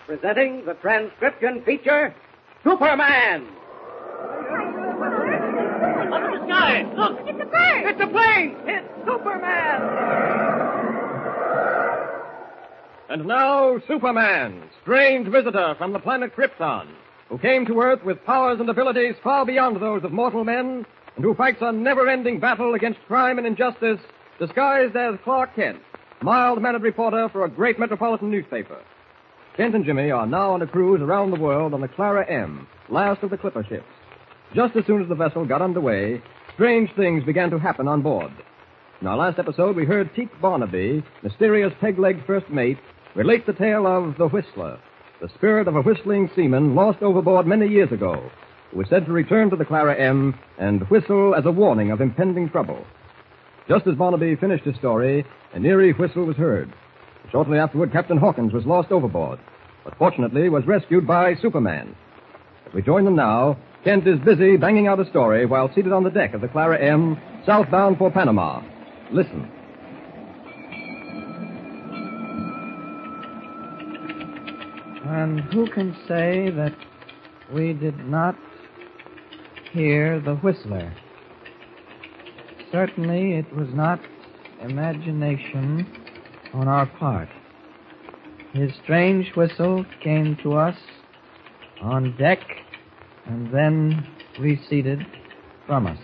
presenting the transcription feature, Superman. Up in the sky! Look! It's a bird! It's a plane! It's Superman! And now, Superman, strange visitor from the planet Krypton, who came to Earth with powers and abilities far beyond those of mortal men, and who fights a never-ending battle against crime and injustice, disguised as Clark Kent, mild-mannered reporter for a great metropolitan newspaper. Kent and Jimmy are now on a cruise around the world on the Clara M, last of the clipper ships. Just as soon as the vessel got underway, strange things began to happen on board. In our last episode, we heard Teak Barnaby, mysterious peg-legged first mate, relate the tale of the Whistler, the spirit of a whistling seaman lost overboard many years ago, who was said to return to the Clara M and whistle as a warning of impending trouble. Just as Barnaby finished his story, an eerie whistle was heard. Shortly afterward, Captain Hawkins was lost overboard, but fortunately was rescued by Superman. As we join them now, Kent is busy banging out a story while seated on the deck of the Clara M, southbound for Panama. Listen. And who can say that we did not hear the Whistler? Certainly it was not imagination on our part. His strange whistle came to us on deck and then receded from us.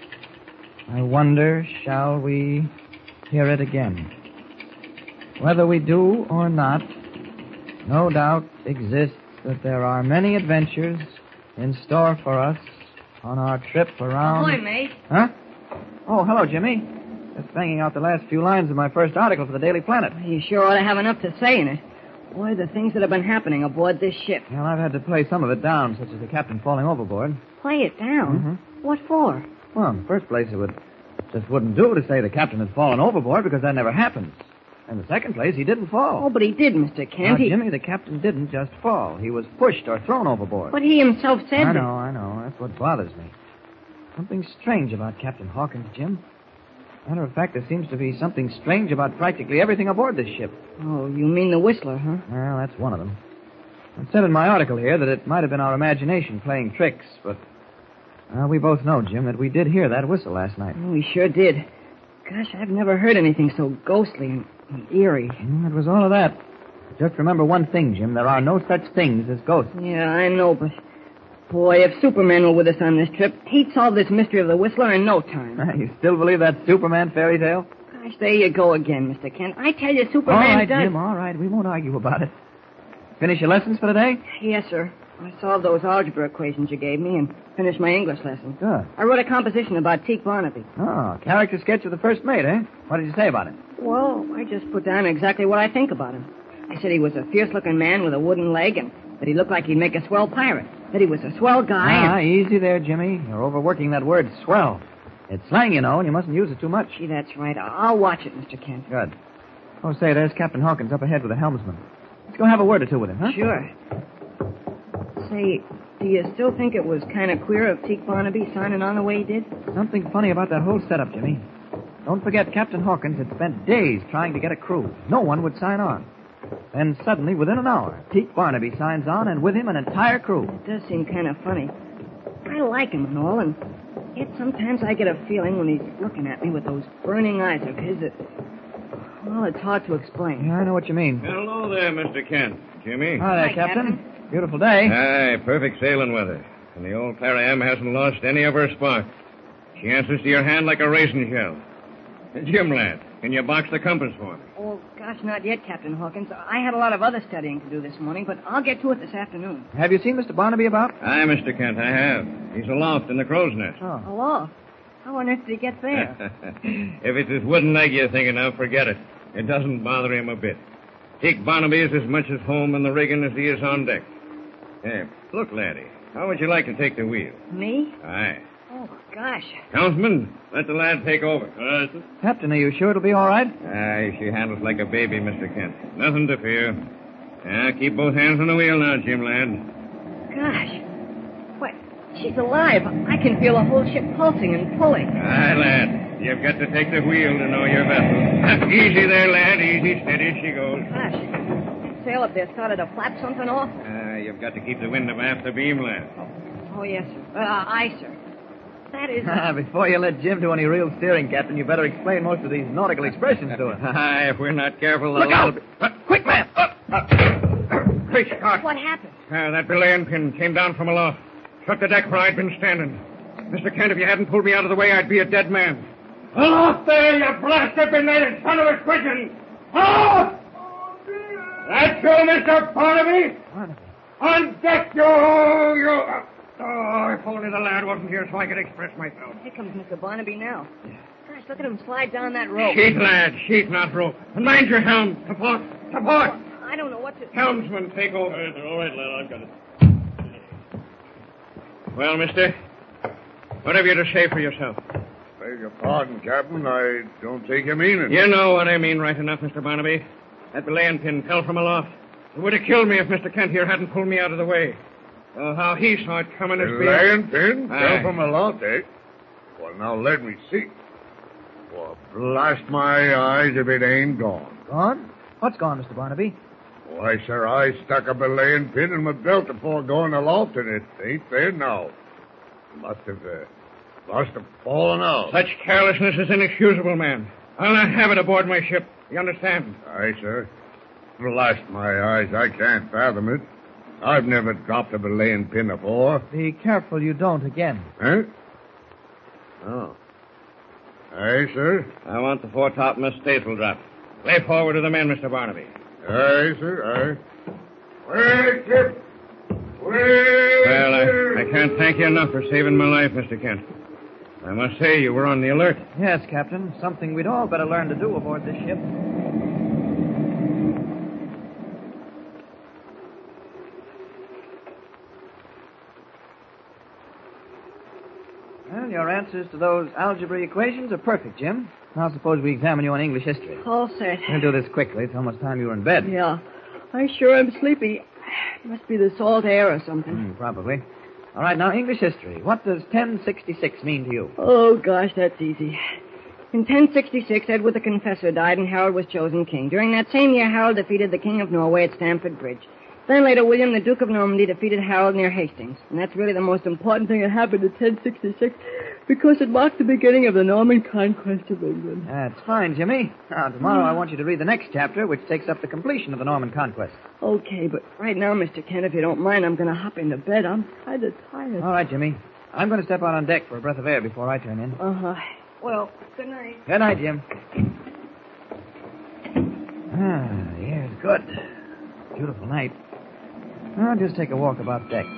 I wonder, shall we hear it again? Whether we do or not, no doubt exists that there are many adventures in store for us on our trip around... Ahoy, mate. Huh? Oh, hello, Jimmy. Just banging out the last few lines of my first article for the Daily Planet. You sure ought to have enough to say in it. Boy, the things that have been happening aboard this ship. Well, I've had to play some of it down, such as the captain falling overboard. Play it down? Mm-hmm. What for? Well, in the first place, it just wouldn't do to say the captain had fallen overboard because that never happens. In the second place, he didn't fall. Oh, but he did, Mr. Kent. Now, Jimmy, the captain didn't just fall. He was pushed or thrown overboard. But he himself said I that... know. That's what bothers me. Something strange about Captain Hawkins, Jim. Matter of fact, there seems to be something strange about practically everything aboard this ship. Oh, you mean the Whistler, huh? Well, that's one of them. I said in my article here that it might have been our imagination playing tricks, but we both know, Jim, that we did hear that whistle last night. Oh, we sure did. Gosh, I've never heard anything so ghostly and eerie. It was all of that. Just remember one thing, Jim. There are no such things as ghosts. Yeah, I know, but... Boy, if Superman were with us on this trip, he'd solve this mystery of the Whistler in no time. You still believe that Superman fairy tale? Gosh, there you go again, Mr. Kent. I tell you, Superman All right, does... Jim, all right. We won't argue about it. Finish your lessons for today? Yes, sir. I solved those algebra equations you gave me and finished my English lesson. Good. I wrote a composition about Teak Barnaby. Oh, character sketch of the first mate, eh? What did you say about him? Well, I just put down exactly what I think about him. I said he was a fierce-looking man with a wooden leg and that he looked like he'd make a swell pirate. That he was a swell guy Easy there, Jimmy. You're overworking that word, swell. It's slang, you know, and you mustn't use it too much. Gee, that's right. I'll watch it, Mr. Kent. Good. Oh, say, there's Captain Hawkins up ahead with the helmsman. Let's go have a word or two with him, huh? Sure. Say, do you still think it was kind of queer of Teak Barnaby signing on the way he did? Something funny about that whole setup, Jimmy. Don't forget, Captain Hawkins had spent days trying to get a crew. No one would sign on. Then suddenly, within an hour, Teak Barnaby signs on, and with him an entire crew. It does seem kind of funny. I like him and all, and yet sometimes I get a feeling when he's looking at me with those burning eyes of his that... Well, it's hard to explain. Yeah, I know what you mean. Hello there, Mr. Kent. Jimmy? Hi there, Hi, Captain. Beautiful day. Aye, perfect sailing weather. And the old Clara M hasn't lost any of her spark. She answers to your hand like a raisin shell. Jim, lad, can you box the compass for me? Oh, gosh, not yet, Captain Hawkins. I had a lot of other studying to do this morning, but I'll get to it this afternoon. Have you seen Mr. Barnaby about? Aye, Mr. Kent, I have. He's aloft in the crow's nest. Oh. Aloft? How on earth did he get there? If it's his wooden leg you're thinking of, forget it. It doesn't bother him a bit. Teak Barnaby is as much at home in the rigging as he is on deck. Hey, look, laddie, how would you like to take the wheel? Me? Aye. Oh, gosh. Councilman, let the lad take over. Captain, are you sure it'll be all right? Aye, she handles like a baby, Mr. Kent. Nothing to fear. Keep both hands on the wheel now, Jim, lad. Gosh. What? She's alive. I can feel the whole ship pulsing and pulling. Aye, lad. You've got to take the wheel to know your vessel. Easy there, lad. Easy, steady as she goes. Gosh. sail up there started to flap something off? You've got to keep the wind abaft the beam, lad. Oh, yes, sir. Aye, sir. That is... Before you let Jim do any real steering, Captain, you better explain most of these nautical expressions to us. If we're not careful, Look out! Quick, man! Great Scott. What happened? That belaying pin came down from aloft. Struck the deck where I'd been standing. Mr. Kent, if you hadn't pulled me out of the way, I'd be a dead man. Aloft there, you blasted benighted son of a Christian! Aloft! That's you, Mr. Barnaby! On deck, you... Oh, if only the lad wasn't here so I could express myself. Here comes Mr. Barnaby now. Gosh, look at him slide down that rope. Sheet, lad, sheet, not rope. And mind your helm. Support, support. I don't know what to... Helmsman, take over. All right, lad, I've got it. Well, mister, what have you to say for yourself? Beg your pardon, Captain. I don't take your meaning. You know what I mean right enough, Mr. Barnaby. That belaying pin fell from aloft. It would have killed me if Mr. Kent here hadn't pulled me out of the way. Oh, how he saw it coming is belaying pin Aye. fell from aloft, eh? Well, now let me see. Well, blast my eyes if it ain't gone. Gone? What's gone, Mr. Barnaby? Why, sir, I stuck a belaying pin in my belt before going aloft, and it ain't there now. Must have fallen out. Such carelessness is inexcusable, man. I'll not have it aboard my ship. You understand? Aye, sir. Blast my eyes, I can't fathom it. I've never dropped a belaying pin before. Be careful you don't again. Huh? Oh. Aye, sir. I want the foretopmast staysail drop. Lay forward to the men, Mr. Barnaby. Aye, sir, aye. Well, ship. Well, I can't thank you enough for saving my life, Mr. Kent. I must say you were on the alert. Yes, Captain. Something we'd all better learn to do aboard this ship. Well, your answers to those algebra equations are perfect, Jim. Now suppose we examine you on English history. All set. We'll do this quickly. It's almost time you were in bed. Yeah. I sure am sleepy. Must be the salt air or something. Probably. All right, now, English history. What does 1066 mean to you? Oh, gosh, that's easy. In 1066, Edward the Confessor died and Harold was chosen king. During that same year, Harold defeated the King of Norway at Stamford Bridge. Then later, William, the Duke of Normandy, defeated Harold near Hastings. And that's really the most important thing that happened in 1066 because it marked the beginning of the Norman conquest of England. That's fine, Jimmy. Now, tomorrow I want you to read the next chapter, which takes up the completion of the Norman conquest. Okay, but right now, Mr. Kent, if you don't mind, I'm going to hop into bed. I'm kind of tired. All right, Jimmy. I'm going to step out on deck for a breath of air before I turn in. Uh-huh. Well, good night. Good night, Jim. The air's good. Beautiful night. I'll just take a walk about deck.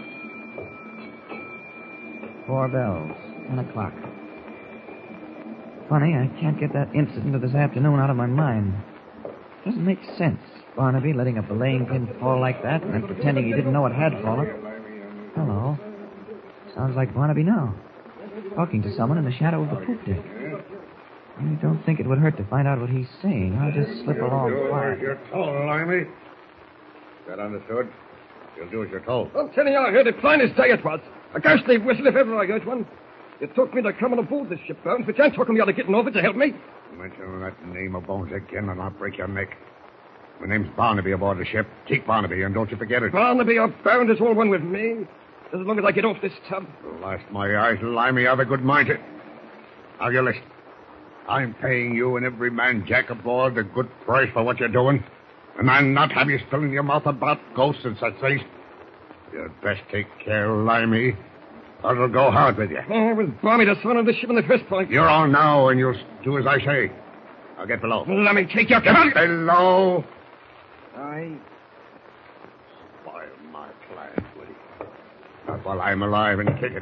4 bells. 10 o'clock. Funny, I can't get that incident of this afternoon out of my mind. Doesn't make sense. Barnaby letting a belaying pin fall like that and then pretending he didn't know it had fallen. Hello. Sounds like Barnaby now. Talking to someone in the shadow of the poop deck. I don't think it would hurt to find out what he's saying. I'll just slip along quiet. You're told, Limey. Is that understood? You'll do as you're told. I'm telling you, I heard the finest day it was. A ghostly whistle if ever I heard one. It took me to coming aboard this ship, Bones, but you ain't talking me out of getting over to help me. Mention that name of Bones again, and I'll break your neck. My name's Barnaby aboard the ship. Teak Barnaby, and don't you forget it. Barnaby or Bound is all one with me. As long as I get off this tub. Blast my eyes, Limey, I've a good mind to... Now, you listen. I'm paying you and every man jack aboard a good price for what you're doing. And I'll not have you spilling your mouth about ghosts and such things. You'd best take care, Limey, or it'll go hard with you. Oh, it was balmy to swallow the ship in the first place. You're on now, and you'll do as I say. I'll get below. Let me take your Get gun. below. I... Spoil my plan, will you? Not while I'm alive and kicking.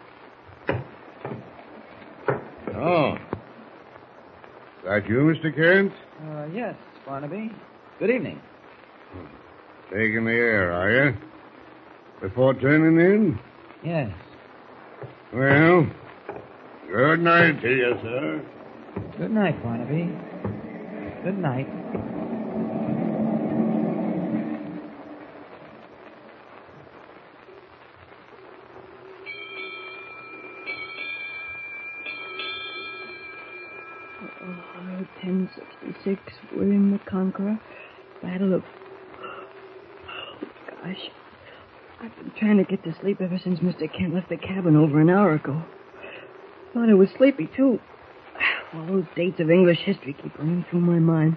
Oh. That you, Mr. Kent? Yes, Barnaby. Good evening. Taking the air, are you? Before turning in? Yes. Well, good night to you, sir. Good night, Barnaby. Good night. Oh, 1066, William the Conqueror, Battle of I've been trying to get to sleep ever since Mr. Kent left the cabin over an hour ago. Thought I was sleepy, too. All those dates of English history keep running through my mind.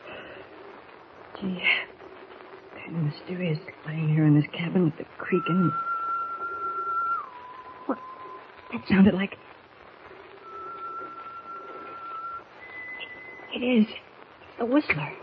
Gee, kind of mysterious lying here in this cabin with the creaking. What? That sounded like... It is. It's the Whistler.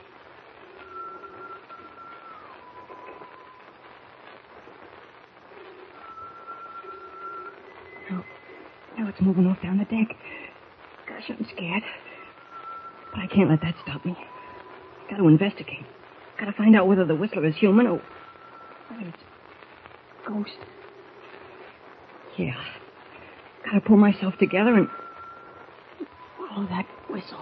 Now it's moving off down the deck. Gosh, I'm scared. But I can't let that stop me. Got to investigate. Got to find out whether the Whistler is human or whether it's a ghost. Yeah. Got to pull myself together and follow that whistle.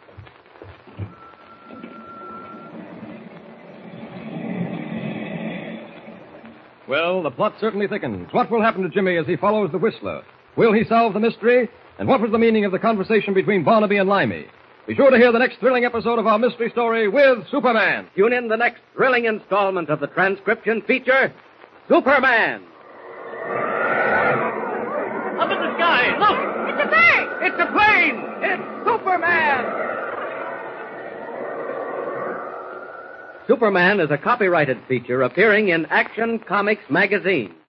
Well, the plot certainly thickens. What will happen to Jimmy as he follows the Whistler? Will he solve the mystery? And what was the meaning of the conversation between Barnaby and Limey? Be sure to hear the next thrilling episode of our mystery story with Superman. Tune in the next thrilling installment of the transcription feature, Superman. Up in the sky, look! It's a bird! It's a plane! It's Superman! Superman is a copyrighted feature appearing in Action Comics magazine.